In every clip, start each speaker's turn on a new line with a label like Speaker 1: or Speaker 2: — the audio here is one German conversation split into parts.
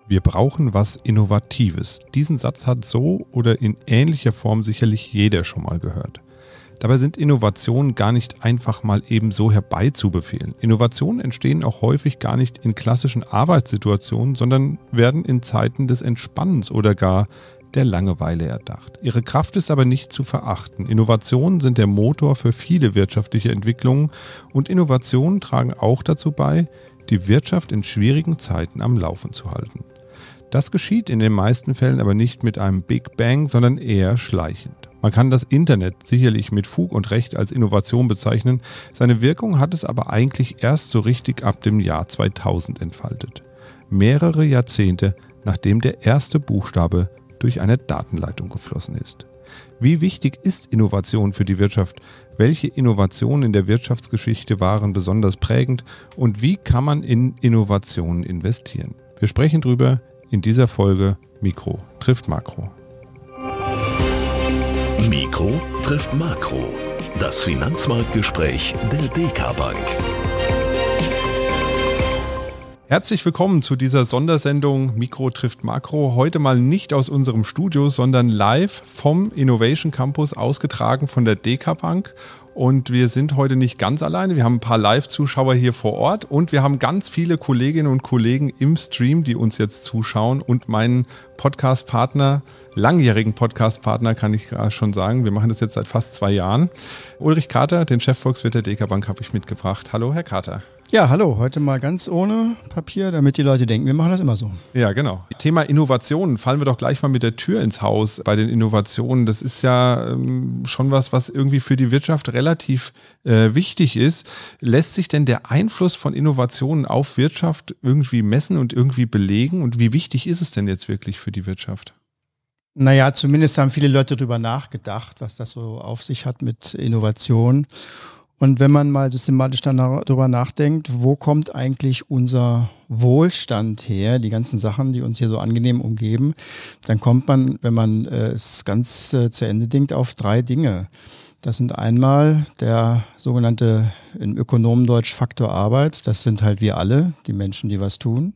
Speaker 1: Wir brauchen was Innovatives. Diesen Satz hat so oder in ähnlicher Form sicherlich jeder schon mal gehört. Dabei sind Innovationen gar nicht einfach mal eben so herbeizubefehlen. Innovationen entstehen auch häufig gar nicht in klassischen Arbeitssituationen, sondern werden in Zeiten des Entspannens oder gar der Langeweile erdacht. Ihre Kraft ist aber nicht zu verachten. Innovationen sind der Motor für viele wirtschaftliche Entwicklungen und Innovationen tragen auch dazu bei, die Wirtschaft in schwierigen Zeiten am Laufen zu halten. Das geschieht in den meisten Fällen aber nicht mit einem Big Bang, sondern eher schleichend. Man kann das Internet sicherlich mit Fug und Recht als Innovation bezeichnen, seine Wirkung hat es aber eigentlich erst so richtig ab dem Jahr 2000 entfaltet. Mehrere Jahrzehnte, nachdem der erste Buchstabe durch eine Datenleitung geflossen ist. Wie wichtig ist Innovation für die Wirtschaft? Welche Innovationen in der Wirtschaftsgeschichte waren besonders prägend? Und wie kann man in Innovationen investieren? Wir sprechen drüber in dieser Folge Mikro trifft Makro.
Speaker 2: Mikro trifft Makro. Das Finanzmarktgespräch der DK Bank.
Speaker 1: Herzlich willkommen zu dieser Sondersendung Mikro trifft Makro. Heute mal nicht aus unserem Studio, sondern live vom Innovation Campus ausgetragen von der DK Bank. Und wir sind heute nicht ganz alleine. Wir haben ein paar Live-Zuschauer hier vor Ort und wir haben ganz viele Kolleginnen und Kollegen im Stream, die uns jetzt zuschauen und meinen Podcast-Partner, langjährigen Podcast-Partner kann ich schon sagen. Wir machen das jetzt seit fast 2 Jahren. Ulrich Kater, den Chefvolkswirt der DK Bank, habe ich mitgebracht. Hallo, Herr Kater.
Speaker 3: Ja, hallo, heute mal ganz ohne Papier, damit die Leute denken, wir machen das immer so.
Speaker 1: Ja, genau. Thema Innovationen, fallen wir doch gleich mal mit der Tür ins Haus bei den Innovationen. Das ist ja schon was irgendwie für die Wirtschaft relativ wichtig ist. Lässt sich denn der Einfluss von Innovationen auf Wirtschaft irgendwie messen und irgendwie belegen? Und wie wichtig ist es denn jetzt wirklich für die Wirtschaft?
Speaker 3: Naja, zumindest haben viele Leute darüber nachgedacht, was das so auf sich hat mit Innovation. Und wenn man mal systematisch dann darüber nachdenkt, wo kommt eigentlich unser Wohlstand her, die ganzen Sachen, die uns hier so angenehm umgeben, dann kommt man, wenn man es ganz zu Ende denkt, auf 3 Dinge. Das sind einmal der sogenannte im Ökonomendeutsch Faktor Arbeit, das sind halt wir alle, die Menschen, die was tun.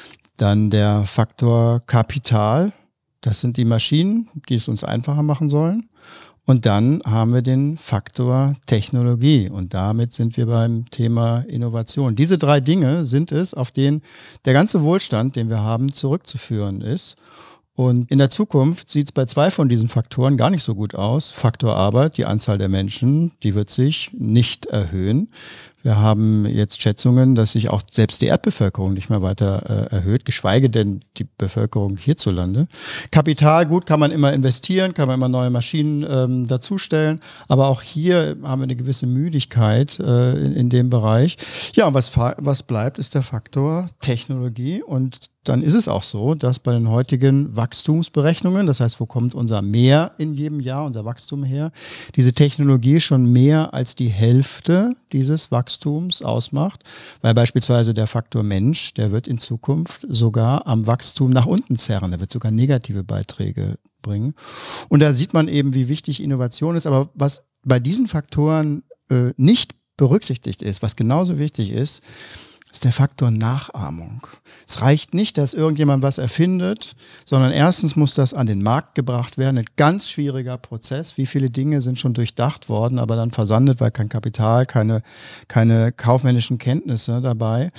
Speaker 3: Dann der Faktor Kapital, das sind die Maschinen, die es uns einfacher machen sollen. Und dann haben wir den Faktor Technologie und damit sind wir beim Thema Innovation. Diese 3 Dinge sind es, auf denen der ganze Wohlstand, den wir haben, zurückzuführen ist. Und in der Zukunft sieht es bei 2 von diesen Faktoren gar nicht so gut aus. Faktor Arbeit, die Anzahl der Menschen, die wird sich nicht erhöhen. Wir haben jetzt Schätzungen, dass sich auch selbst die Erdbevölkerung nicht mehr weiter erhöht, geschweige denn die Bevölkerung hierzulande. Kapital, gut, kann man immer investieren, kann man immer neue Maschinen dazustellen, aber auch hier haben wir eine gewisse Müdigkeit in dem Bereich. Ja, und was bleibt, ist der Faktor Technologie und dann ist es auch so, dass bei den heutigen Wachstumsberechnungen, das heißt, wo kommt unser Mehr in jedem Jahr, unser Wachstum her, diese Technologie schon mehr als die Hälfte dieses Wachstums ausmacht, weil beispielsweise der Faktor Mensch, der wird in Zukunft sogar am Wachstum nach unten zerren, der wird sogar negative Beiträge bringen. Und da sieht man eben, wie wichtig Innovation ist, aber was bei diesen Faktoren nicht berücksichtigt ist, was genauso wichtig ist der Faktor Nachahmung. Es reicht nicht, dass irgendjemand was erfindet, sondern erstens muss das an den Markt gebracht werden. Ein ganz schwieriger Prozess. Wie viele Dinge sind schon durchdacht worden, aber dann versandet, weil kein Kapital, keine kaufmännischen Kenntnisse dabei.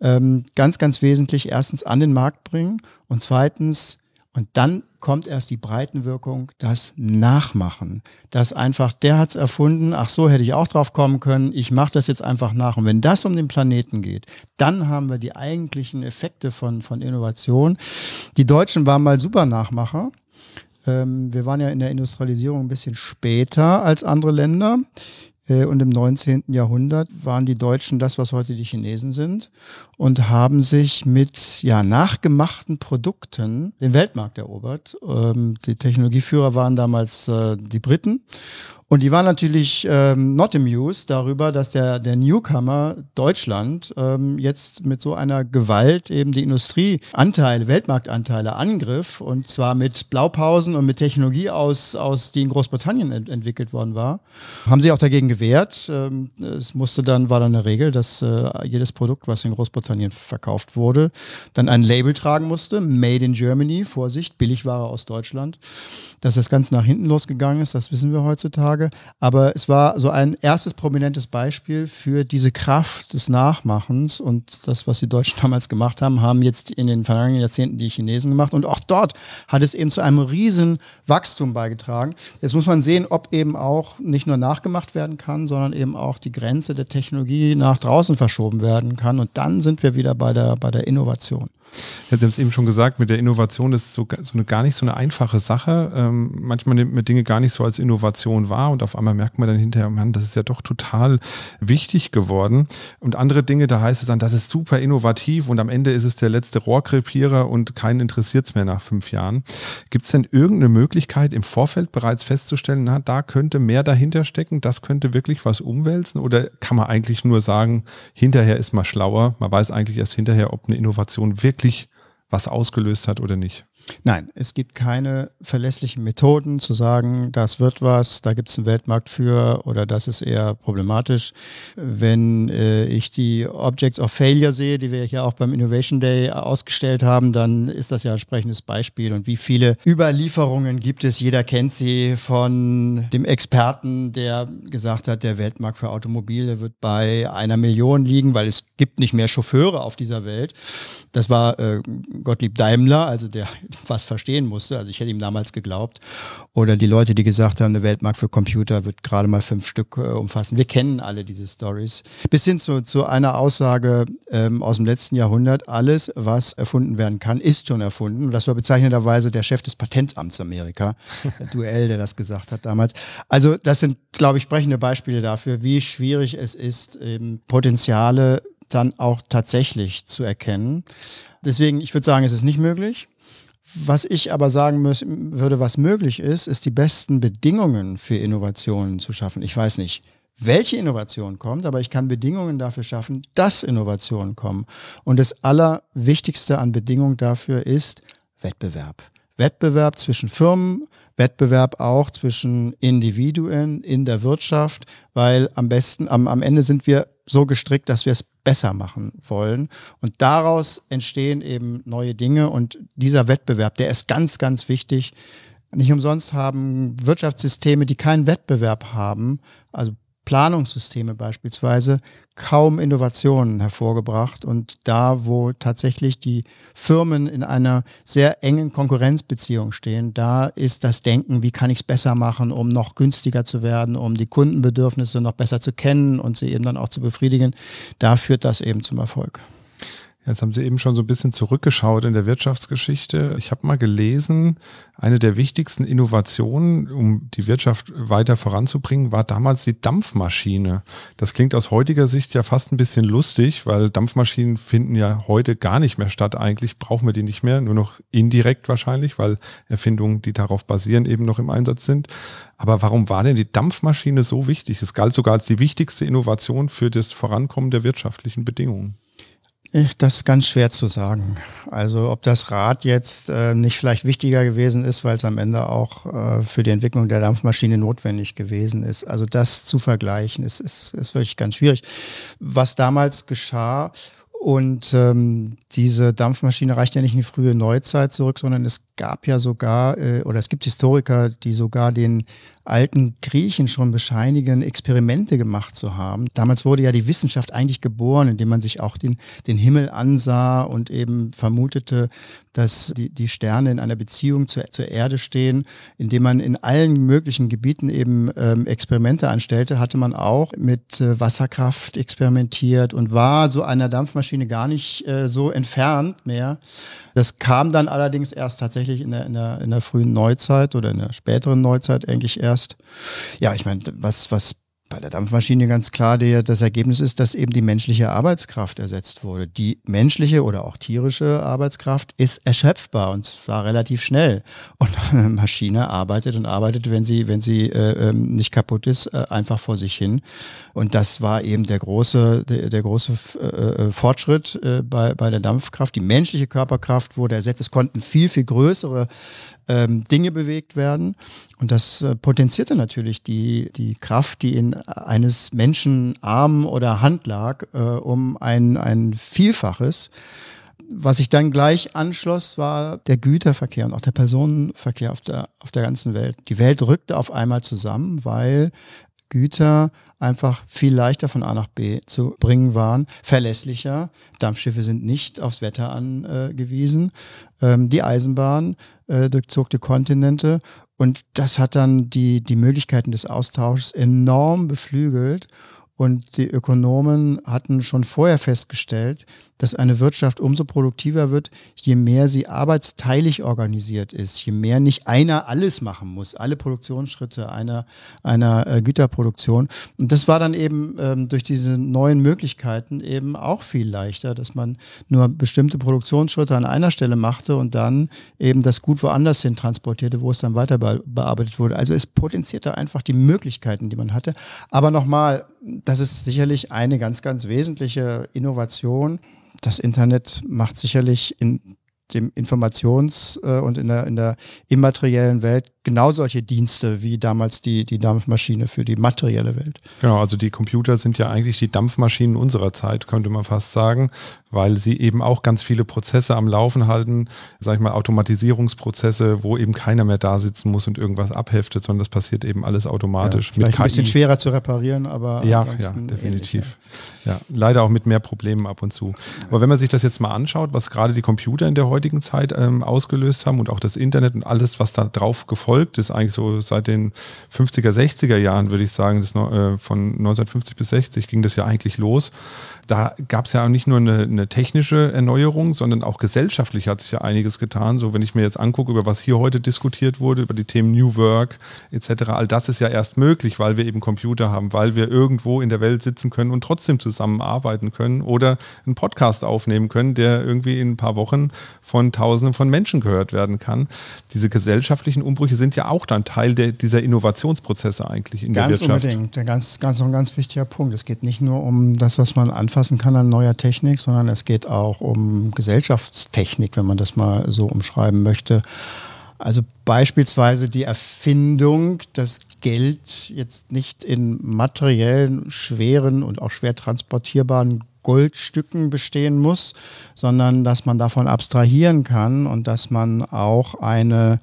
Speaker 3: Ganz, ganz wesentlich erstens an den Markt bringen und zweitens, und dann kommt erst die Breitenwirkung, das Nachmachen. Das einfach, der hat's erfunden, ach so, hätte ich auch drauf kommen können, ich mache das jetzt einfach nach. Und wenn das um den Planeten geht, dann haben wir die eigentlichen Effekte von Innovation. Die Deutschen waren mal super Nachmacher. Wir waren ja in der Industrialisierung ein bisschen später als andere Länder. Und im 19. Jahrhundert waren die Deutschen das, was heute die Chinesen sind und haben sich mit nachgemachten Produkten den Weltmarkt erobert. Die Technologieführer waren damals die Briten Und die waren natürlich not amused darüber, dass der Newcomer Deutschland jetzt mit so einer Gewalt eben die Industrieanteile, Weltmarktanteile angriff, und zwar mit Blaupausen und mit Technologie die in Großbritannien entwickelt worden war. Haben sie auch dagegen gewehrt. War dann eine Regel, dass jedes Produkt, was in Großbritannien verkauft wurde, dann ein Label tragen musste, Made in Germany, Vorsicht, Billigware aus Deutschland. Dass das ganz nach hinten losgegangen ist, das wissen wir heutzutage. Aber es war so ein erstes prominentes Beispiel für diese Kraft des Nachmachens, und das, was die Deutschen damals gemacht haben, haben jetzt in den vergangenen Jahrzehnten die Chinesen gemacht, und auch dort hat es eben zu einem riesen Wachstum beigetragen. Jetzt muss man sehen, ob eben auch nicht nur nachgemacht werden kann, sondern eben auch die Grenze der Technologie nach draußen verschoben werden kann, und dann sind wir wieder bei der Innovation.
Speaker 1: Ja, Sie haben es eben schon gesagt, mit der Innovation ist gar nicht so eine einfache Sache. Manchmal nimmt man Dinge gar nicht so als Innovation wahr, und auf einmal merkt man dann hinterher, Mann, das ist ja doch total wichtig geworden. Und andere Dinge, da heißt es dann, das ist super innovativ, und am Ende ist es der letzte Rohrkrepierer und keinen interessiert es mehr nach 5 Jahren. Gibt es denn irgendeine Möglichkeit im Vorfeld bereits festzustellen, na, da könnte mehr dahinter stecken, das könnte wirklich was umwälzen, oder kann man eigentlich nur sagen, hinterher ist man schlauer, man weiß eigentlich erst hinterher, ob eine Innovation wirklich was ausgelöst hat oder nicht?
Speaker 3: Nein, es gibt keine verlässlichen Methoden zu sagen, das wird was, da gibt es einen Weltmarkt für, oder das ist eher problematisch. Wenn ich die Objects of Failure sehe, die wir hier auch beim Innovation Day ausgestellt haben, dann ist das ja ein entsprechendes Beispiel. Und wie viele Überlieferungen gibt es? Jeder kennt sie von dem Experten, der gesagt hat, der Weltmarkt für Automobile wird bei 1 Million liegen, weil es gibt nicht mehr Chauffeure auf dieser Welt. Das war Gottlieb Daimler, also der was verstehen musste. Also ich hätte ihm damals geglaubt. Oder die Leute, die gesagt haben, der Weltmarkt für Computer wird gerade mal 5 Stück umfassen. Wir kennen alle diese Stories. Bis hin zu einer Aussage aus dem letzten Jahrhundert, alles, was erfunden werden kann, ist schon erfunden. Und das war bezeichnenderweise der Chef des Patentamts Amerika, der Duell, der das gesagt hat damals. Also das sind, glaube ich, sprechende Beispiele dafür, wie schwierig es ist, eben Potenziale dann auch tatsächlich zu erkennen. Deswegen, ich würde sagen, es ist nicht möglich. Was ich aber sagen würde, was möglich ist die besten Bedingungen für Innovationen zu schaffen. Ich weiß nicht, welche Innovation kommt, aber ich kann Bedingungen dafür schaffen, dass Innovationen kommen. Und das Allerwichtigste an Bedingungen dafür ist Wettbewerb. Wettbewerb zwischen Firmen, Wettbewerb auch zwischen Individuen in der Wirtschaft, weil am Ende sind wir so gestrickt, dass wir es besser machen wollen. Und daraus entstehen eben neue Dinge. Und dieser Wettbewerb, der ist ganz, ganz wichtig. Nicht umsonst haben Wirtschaftssysteme, die keinen Wettbewerb haben, also Planungssysteme beispielsweise, kaum Innovationen hervorgebracht. Und da, wo tatsächlich die Firmen in einer sehr engen Konkurrenzbeziehung stehen, da ist das Denken, wie kann ich es besser machen, um noch günstiger zu werden, um die Kundenbedürfnisse noch besser zu kennen und sie eben dann auch zu befriedigen, da führt das eben zum Erfolg.
Speaker 1: Jetzt haben Sie eben schon so ein bisschen zurückgeschaut in der Wirtschaftsgeschichte. Ich habe mal gelesen, eine der wichtigsten Innovationen, um die Wirtschaft weiter voranzubringen, war damals die Dampfmaschine. Das klingt aus heutiger Sicht ja fast ein bisschen lustig, weil Dampfmaschinen finden ja heute gar nicht mehr statt. Eigentlich brauchen wir die nicht mehr, nur noch indirekt wahrscheinlich, weil Erfindungen, die darauf basieren, eben noch im Einsatz sind. Aber warum war denn die Dampfmaschine so wichtig? Es galt sogar als die wichtigste Innovation für das Vorankommen der wirtschaftlichen Bedingungen.
Speaker 3: Das ist ganz schwer zu sagen. Also ob das Rad jetzt nicht vielleicht wichtiger gewesen ist, weil es am Ende auch für die Entwicklung der Dampfmaschine notwendig gewesen ist. Also das zu vergleichen ist wirklich ganz schwierig. Was damals geschah, und diese Dampfmaschine reicht ja nicht in die frühe Neuzeit zurück, sondern es gab ja sogar, oder es gibt Historiker, die sogar den alten Griechen schon bescheinigen, Experimente gemacht zu haben. Damals wurde ja die Wissenschaft eigentlich geboren, indem man sich auch den Himmel ansah und eben vermutete, dass die Sterne in einer Beziehung zur Erde stehen. Indem man in allen möglichen Gebieten eben Experimente anstellte, hatte man auch mit Wasserkraft experimentiert und war so einer Dampfmaschine gar nicht so entfernt mehr. Das kam dann allerdings erst tatsächlich in der frühen Neuzeit oder in der späteren Neuzeit eigentlich erst. Ja, ich meine, was Bei der Dampfmaschine ganz klar, das Ergebnis ist, dass eben die menschliche Arbeitskraft ersetzt wurde. Die menschliche oder auch tierische Arbeitskraft ist erschöpfbar und zwar relativ schnell. Und eine Maschine arbeitet, wenn sie nicht kaputt ist, einfach vor sich hin. Und das war eben der große Fortschritt bei der Dampfkraft. Die menschliche Körperkraft wurde ersetzt. Es konnten viel, viel größere Dinge bewegt werden. Und das potenzierte natürlich die Kraft, die in eines Menschen Arm oder Hand lag, um ein Vielfaches. Was sich dann gleich anschloss, war der Güterverkehr und auch der Personenverkehr auf der ganzen Welt. Die Welt rückte auf einmal zusammen, weil Güter einfach viel leichter von A nach B zu bringen waren, verlässlicher. Dampfschiffe sind nicht aufs Wetter angewiesen. Die Eisenbahn durchzog die Kontinente und das hat dann die Möglichkeiten des Austauschs enorm beflügelt. Und die Ökonomen hatten schon vorher festgestellt, dass eine Wirtschaft umso produktiver wird, je mehr sie arbeitsteilig organisiert ist, je mehr nicht einer alles machen muss, alle Produktionsschritte einer Güterproduktion. Und das war dann eben durch diese neuen Möglichkeiten eben auch viel leichter, dass man nur bestimmte Produktionsschritte an einer Stelle machte und dann eben das Gut woanders hin transportierte, wo es dann weiter bearbeitet wurde. Also es potenzierte einfach die Möglichkeiten, die man hatte. Aber nochmal, das ist sicherlich eine ganz, ganz wesentliche Innovation. Das Internet macht sicherlich in dem Informations- und in der immateriellen Welt genau solche Dienste wie damals die Dampfmaschine für die materielle Welt.
Speaker 1: Genau, also die Computer sind ja eigentlich die Dampfmaschinen unserer Zeit, könnte man fast sagen, weil sie eben auch ganz viele Prozesse am Laufen halten, sag ich mal Automatisierungsprozesse, wo eben keiner mehr da sitzen muss und irgendwas abheftet, sondern das passiert eben alles automatisch.
Speaker 3: Ja, vielleicht ein bisschen schwerer zu reparieren, aber
Speaker 1: ja, definitiv. Ja, leider auch mit mehr Problemen ab und zu. Aber wenn man sich das jetzt mal anschaut, was gerade die Computer in der heutigen Zeit ausgelöst haben und auch das Internet und alles, was da drauf gefolgt ist, eigentlich so seit den 50er, 60er Jahren, würde ich sagen, von 1950 bis 60 ging das ja eigentlich los. Da gab es ja auch nicht nur eine technische Erneuerung, sondern auch gesellschaftlich hat sich ja einiges getan. So, wenn ich mir jetzt angucke, über was hier heute diskutiert wurde, über die Themen New Work etc., all das ist ja erst möglich, weil wir eben Computer haben, weil wir irgendwo in der Welt sitzen können und trotzdem zusammenarbeiten können oder einen Podcast aufnehmen können, der irgendwie in ein paar Wochen von Tausenden von Menschen gehört werden kann. Diese gesellschaftlichen Umbrüche sind ja auch dann Teil dieser Innovationsprozesse eigentlich in der Wirtschaft.
Speaker 3: Ganz unbedingt, ein ganz wichtiger Punkt. Es geht nicht nur um das, was man anfassen kann an neuer Technik, sondern es geht auch um Gesellschaftstechnik, wenn man das mal so umschreiben möchte. Also beispielsweise die Erfindung, dass Geld jetzt nicht in materiellen, schweren und auch schwer transportierbaren Goldstücken bestehen muss, sondern dass man davon abstrahieren kann und dass man auch einen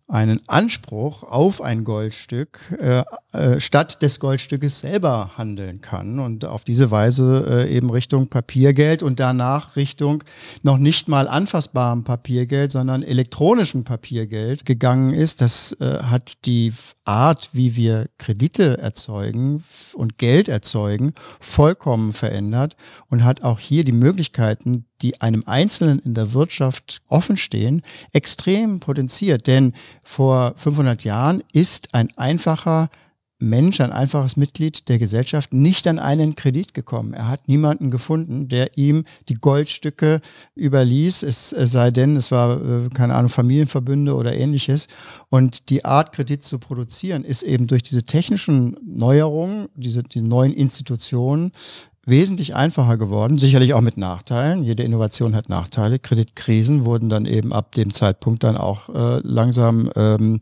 Speaker 3: Anspruch auf ein Goldstück statt des Goldstückes selber handeln kann und auf diese Weise eben Richtung Papiergeld und danach Richtung noch nicht mal anfassbarem Papiergeld, sondern elektronischem Papiergeld gegangen ist. Das hat die Art, wie wir Kredite erzeugen und Geld erzeugen, vollkommen verändert und hat auch hier die Möglichkeiten, die einem Einzelnen in der Wirtschaft offenstehen, extrem potenziert. Denn vor 500 Jahren ist ein einfacher Mensch, ein einfaches Mitglied der Gesellschaft nicht an einen Kredit gekommen. Er hat niemanden gefunden, der ihm die Goldstücke überließ, es sei denn, es war, keine Ahnung, Familienverbünde oder ähnliches. Und die Art, Kredit zu produzieren, ist eben durch diese technischen Neuerungen, die neuen Institutionen, wesentlich einfacher geworden, sicherlich auch mit Nachteilen. Jede Innovation hat Nachteile. Kreditkrisen wurden dann eben ab dem Zeitpunkt dann auch langsam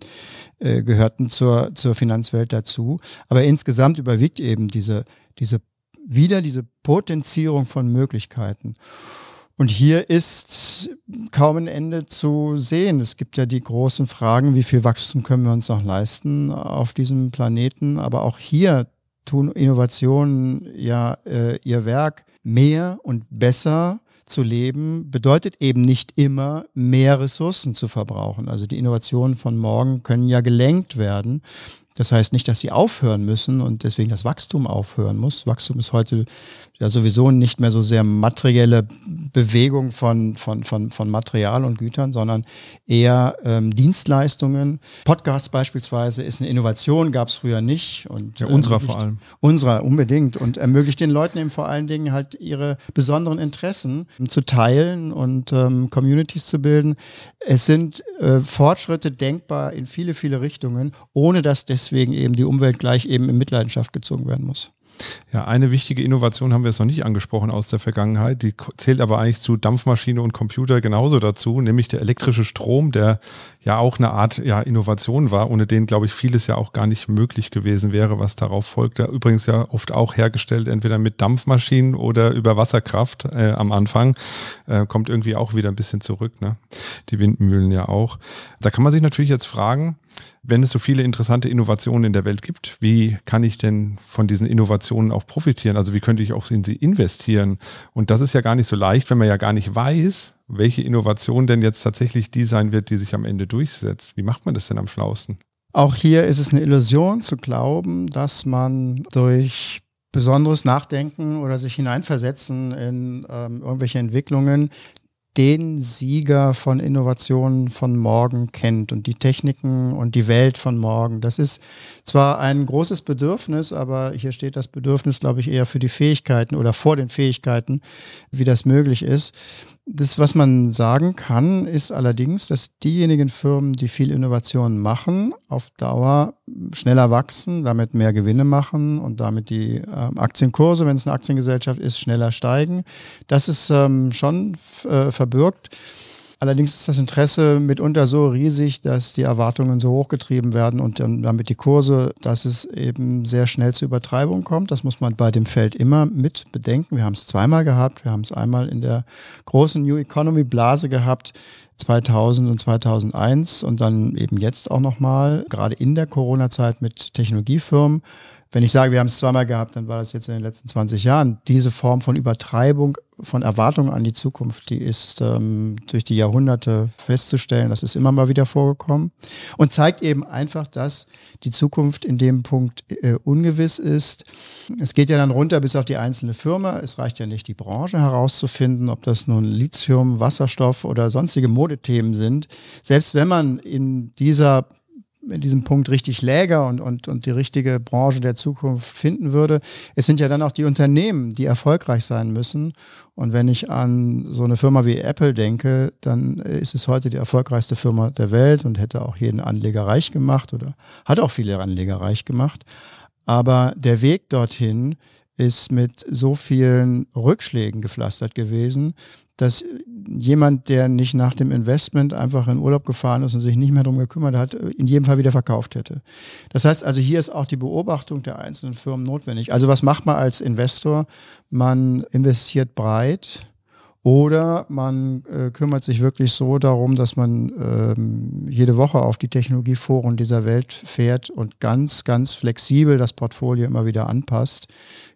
Speaker 3: gehörten zur Finanzwelt dazu. Aber insgesamt überwiegt eben diese Potenzierung von Möglichkeiten. Und hier ist kaum ein Ende zu sehen. Es gibt ja die großen Fragen, wie viel Wachstum können wir uns noch leisten auf diesem Planeten. Aber auch hier tun Innovationen ja ihr Werk. Mehr und besser zu leben bedeutet eben nicht immer mehr Ressourcen zu verbrauchen. Also die Innovationen von morgen können ja gelenkt werden, Das heißt nicht, dass sie aufhören müssen und deswegen das Wachstum aufhören muss. Wachstum ist heute ja sowieso nicht mehr so sehr materielle Bewegung von Material und Gütern, sondern eher Dienstleistungen. Podcasts beispielsweise ist eine Innovation, gab es früher nicht. Und,
Speaker 1: ja, unserer vor allem.
Speaker 3: Unserer unbedingt und ermöglicht den Leuten eben vor allen Dingen halt ihre besonderen Interessen zu teilen und Communities zu bilden. Es sind Fortschritte denkbar in viele, viele Richtungen, ohne dass deswegen eben die Umwelt gleich eben in Mitleidenschaft gezogen werden muss.
Speaker 1: Ja, eine wichtige Innovation haben wir jetzt noch nicht angesprochen aus der Vergangenheit, die zählt aber eigentlich zu Dampfmaschine und Computer genauso dazu, nämlich der elektrische Strom, der ja auch eine Art Innovation war, ohne den, glaube ich, vieles ja auch gar nicht möglich gewesen wäre, was darauf folgt. Der übrigens ja oft auch hergestellt, entweder mit Dampfmaschinen oder über Wasserkraft am Anfang. Kommt irgendwie auch wieder ein bisschen zurück, ne? Die Windmühlen ja auch. Da kann man sich natürlich jetzt fragen, wenn es so viele interessante Innovationen in der Welt gibt, wie kann ich denn von diesen Innovationen auch profitieren? Also wie könnte ich auch in sie investieren? Und das ist ja gar nicht so leicht, wenn man ja gar nicht weiß, welche Innovation denn jetzt tatsächlich die sein wird, die sich am Ende durchsetzt. Wie macht man das denn am schlausten?
Speaker 3: Auch hier ist es eine Illusion zu glauben, dass man durch besonderes Nachdenken oder sich hineinversetzen in irgendwelche Entwicklungen den Sieger von Innovationen von morgen kennt und die Techniken und die Welt von morgen. Das ist zwar ein großes Bedürfnis, aber hier steht das Bedürfnis, glaube ich, eher für die Fähigkeiten oder vor den Fähigkeiten, wie das möglich ist. Das, was man sagen kann, ist allerdings, dass diejenigen Firmen, die viel Innovation machen, auf Dauer schneller wachsen, damit mehr Gewinne machen und damit die Aktienkurse, wenn es eine Aktiengesellschaft ist, schneller steigen. Das ist schon verbürgt. Allerdings ist das Interesse mitunter so riesig, dass die Erwartungen so hochgetrieben werden und damit die Kurse, dass es eben sehr schnell zu Übertreibung kommt. Das muss man bei dem Feld immer mit bedenken. Wir haben es zweimal gehabt. Wir haben es einmal in der großen New Economy Blase gehabt, 2000 und 2001 und dann eben jetzt auch nochmal, gerade in der Corona-Zeit mit Technologiefirmen. Wenn ich sage, wir haben es zweimal gehabt, dann war das jetzt in den letzten 20 Jahren. Diese Form von Übertreibung, von Erwartungen an die Zukunft, die ist durch die Jahrhunderte festzustellen. Das ist immer mal wieder vorgekommen und zeigt eben einfach, dass die Zukunft in dem Punkt ungewiss ist. Es geht ja dann runter bis auf die einzelne Firma. Es reicht ja nicht, die Branche herauszufinden, ob das nun Lithium, Wasserstoff oder sonstige Modethemen sind. Selbst wenn man in diesem Punkt richtig läge und die richtige Branche der Zukunft finden würde. Es sind ja dann auch die Unternehmen, die erfolgreich sein müssen. Und wenn ich an so eine Firma wie Apple denke, dann ist es heute die erfolgreichste Firma der Welt und hätte auch jeden Anleger reich gemacht oder hat auch viele Anleger reich gemacht. Aber der Weg dorthin ist mit so vielen Rückschlägen gepflastert gewesen, dass jemand, der nicht nach dem Investment einfach in Urlaub gefahren ist und sich nicht mehr darum gekümmert hat, in jedem Fall wieder verkauft hätte. Das heißt also, hier ist auch die Beobachtung der einzelnen Firmen notwendig. Also was macht man als Investor? Man investiert breit oder man kümmert sich wirklich so darum, dass man jede Woche auf die Technologieforen dieser Welt fährt und ganz, ganz flexibel das Portfolio immer wieder anpasst,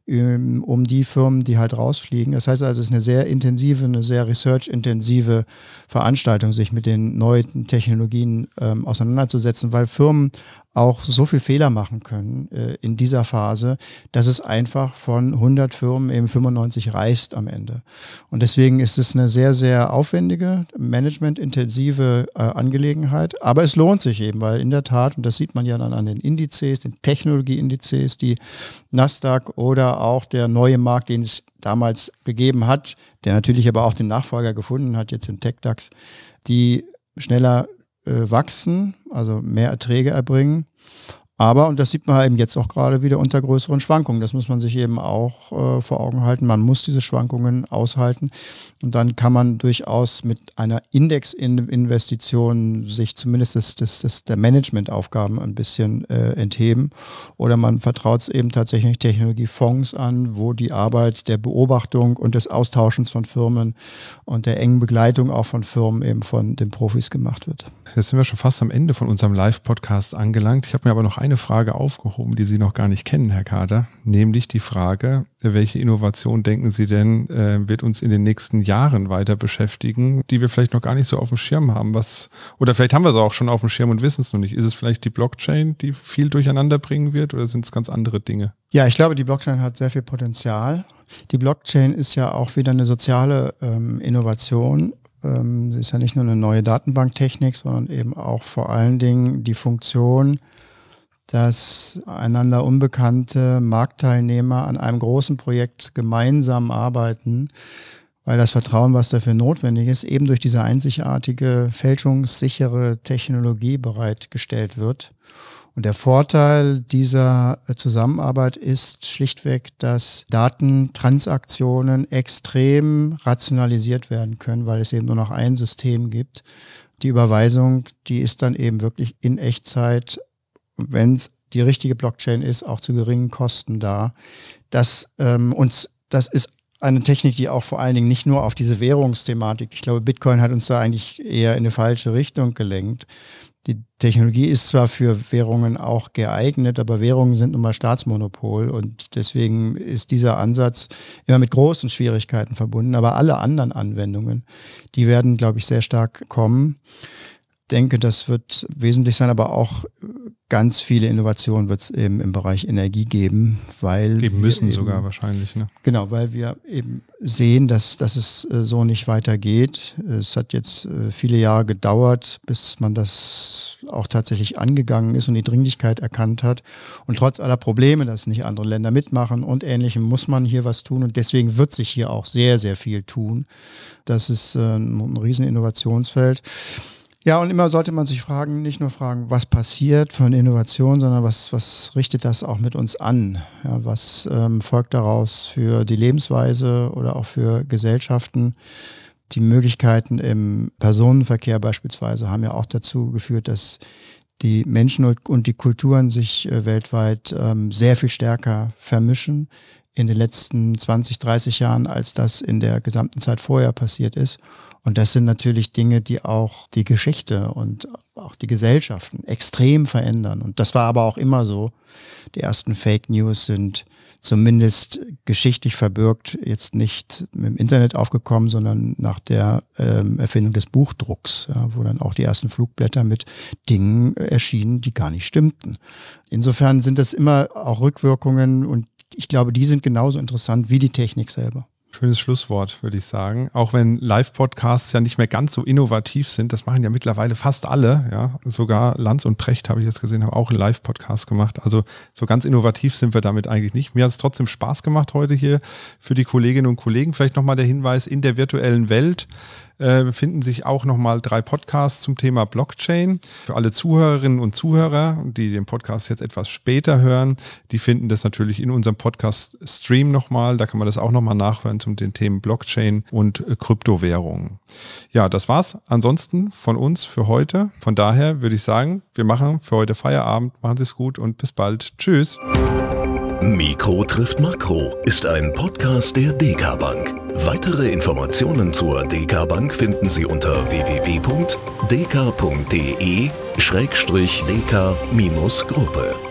Speaker 3: um die Firmen, die halt rausfliegen. Das heißt also, es ist eine sehr intensive, eine sehr research-intensive Veranstaltung, sich mit den neuen Technologien auseinanderzusetzen, weil Firmen auch so viel Fehler machen können in dieser Phase, dass es einfach von 100 Firmen eben 95 reißt am Ende. Und deswegen ist es eine sehr, sehr aufwendige, managementintensive Angelegenheit. Aber es lohnt sich eben, weil in der Tat, und das sieht man ja dann an den Indizes, den Technologieindizes, die Nasdaq oder auch der neue Markt, den es damals gegeben hat, der natürlich aber auch den Nachfolger gefunden hat, jetzt im TechDAX, die schneller wachsen, also mehr Erträge erbringen. Aber, und das sieht man eben jetzt auch gerade wieder unter größeren Schwankungen, das muss man sich eben auch vor Augen halten, man muss diese Schwankungen aushalten und dann kann man durchaus mit einer Indexinvestition sich zumindest der Managementaufgaben ein bisschen entheben oder man vertraut es eben tatsächlich Technologiefonds an, wo die Arbeit der Beobachtung und des Austauschens von Firmen und der engen Begleitung auch von Firmen eben von den Profis gemacht wird.
Speaker 1: Jetzt sind wir schon fast am Ende von unserem Live-Podcast angelangt. Ich habe mir aber noch eine eine Frage aufgehoben, die Sie noch gar nicht kennen, Herr Kater, nämlich die Frage, welche Innovation denken Sie denn, wird uns in den nächsten Jahren weiter beschäftigen, die wir vielleicht noch gar nicht so auf dem Schirm haben, oder vielleicht haben wir es auch schon auf dem Schirm und wissen es noch nicht. Ist es vielleicht die Blockchain, die viel durcheinander bringen wird, oder sind es ganz andere Dinge?
Speaker 3: Ja, ich glaube, die Blockchain hat sehr viel Potenzial. Die Blockchain ist ja auch wieder eine soziale Innovation. Sie ist ja nicht nur eine neue Datenbanktechnik, sondern eben auch vor allen Dingen die Funktion, dass einander unbekannte Marktteilnehmer an einem großen Projekt gemeinsam arbeiten, weil das Vertrauen, was dafür notwendig ist, eben durch diese einzigartige, fälschungssichere Technologie bereitgestellt wird. Und der Vorteil dieser Zusammenarbeit ist schlichtweg, dass Datentransaktionen extrem rationalisiert werden können, weil es eben nur noch ein System gibt. Die Überweisung, die ist dann eben wirklich in Echtzeit, wenn es die richtige Blockchain ist, auch zu geringen Kosten da. Das ist eine Technik, die auch vor allen Dingen nicht nur auf diese Währungsthematik, ich glaube, Bitcoin hat uns da eigentlich eher in eine falsche Richtung gelenkt. Die Technologie ist zwar für Währungen auch geeignet, aber Währungen sind nun mal Staatsmonopol und deswegen ist dieser Ansatz immer mit großen Schwierigkeiten verbunden. Aber alle anderen Anwendungen, die werden, glaube ich, sehr stark kommen. Ich denke, das wird wesentlich sein, aber auch ganz viele Innovationen wird es eben im Bereich Energie geben, weil
Speaker 1: eben müssen sogar wahrscheinlich, ne?
Speaker 3: Genau, weil wir eben sehen, dass es so nicht weitergeht. Es hat jetzt viele Jahre gedauert, bis man das auch tatsächlich angegangen ist und die Dringlichkeit erkannt hat. Und trotz aller Probleme, dass nicht andere Länder mitmachen und Ähnlichem, muss man hier was tun. Und deswegen wird sich hier auch sehr, sehr viel tun. Das ist ein riesen Innovationsfeld. Ja, und immer sollte man sich nicht nur fragen, was passiert für eine Innovation, sondern was richtet das auch mit uns an? Ja, was folgt daraus für die Lebensweise oder auch für Gesellschaften? Die Möglichkeiten im Personenverkehr beispielsweise haben ja auch dazu geführt, dass die Menschen und die Kulturen sich weltweit sehr viel stärker vermischen in den letzten 20, 30 Jahren, als das in der gesamten Zeit vorher passiert ist. Und das sind natürlich Dinge, die auch die Geschichte und auch die Gesellschaften extrem verändern. Und das war aber auch immer so. Die ersten Fake News sind zumindest geschichtlich verbürgt jetzt nicht im Internet aufgekommen, sondern nach der Erfindung des Buchdrucks, ja, wo dann auch die ersten Flugblätter mit Dingen erschienen, die gar nicht stimmten. Insofern sind das immer auch Rückwirkungen und ich glaube, die sind genauso interessant wie die Technik selber.
Speaker 1: Schönes Schlusswort, würde ich sagen. Auch wenn Live-Podcasts ja nicht mehr ganz so innovativ sind, das machen ja mittlerweile fast alle. Ja, sogar Lanz und Precht, habe ich jetzt gesehen, haben auch einen Live-Podcast gemacht. Also so ganz innovativ sind wir damit eigentlich nicht. Mir hat es trotzdem Spaß gemacht heute hier für die Kolleginnen und Kollegen. Vielleicht nochmal der Hinweis, in der virtuellen Welt befinden sich auch nochmal 3 Podcasts zum Thema Blockchain. Für alle Zuhörerinnen und Zuhörer, die den Podcast jetzt etwas später hören, die finden das natürlich in unserem Podcast-Stream nochmal. Da kann man das auch nochmal nachhören zum den Themen Blockchain und Kryptowährungen. Ja, das war's ansonsten von uns für heute. Von daher würde ich sagen, wir machen für heute Feierabend. Machen Sie es gut und bis bald. Tschüss.
Speaker 2: Mikro trifft Makro ist ein Podcast der DK Bank. Weitere Informationen zur DK Bank finden Sie unter www.dk.de/dk-gruppe.